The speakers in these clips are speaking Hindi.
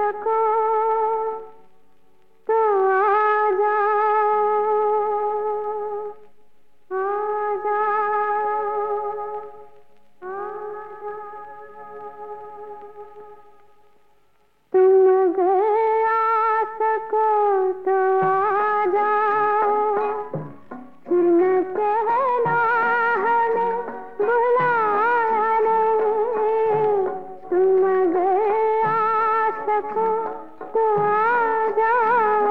सको तो आ जाओ, आ जाओ, आ जाओ। तुम अगर आ सको तो आ जाओ, फिर न कहना हमें बुलाया नहीं। तुम अगर आ सको तो आ जाओ।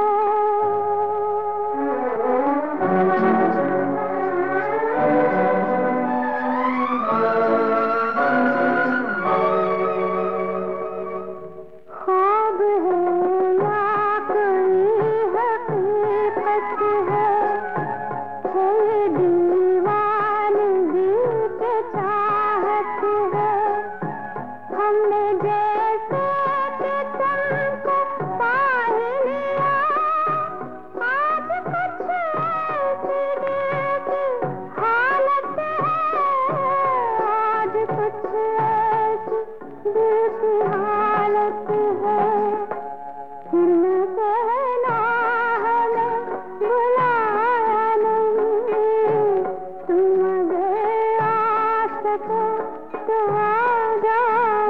ख्वाब है या कोई हकीकत है ये दीवानगी के चाहत है। हमने जैसे कि तुमको पा ही लिया, आज कुछ ऐसी दिल की हालत है, आज कुछ ऐसी दिल की हालत है। फिर न कहना हमें बुलाया नहीं। तुम अगर आ सको तो आ जाओ।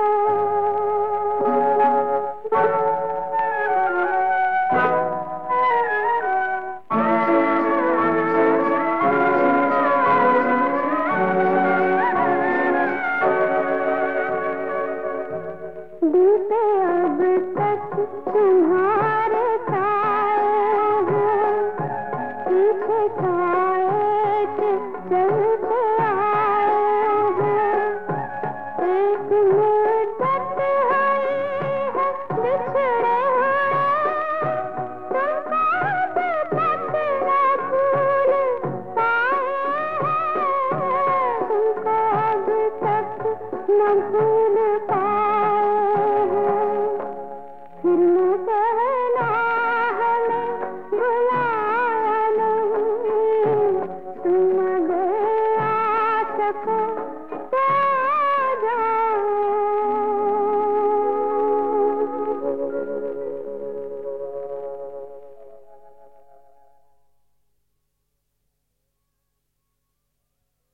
दिल पे अब तक तुम्हारे साए हैं, पीछे छाए के चलते आए हैं। एक मुद्दत हुई है बिछड़े हुए, तुमको अब तक न भूल पाए हैं, तुमको अब तक न भूल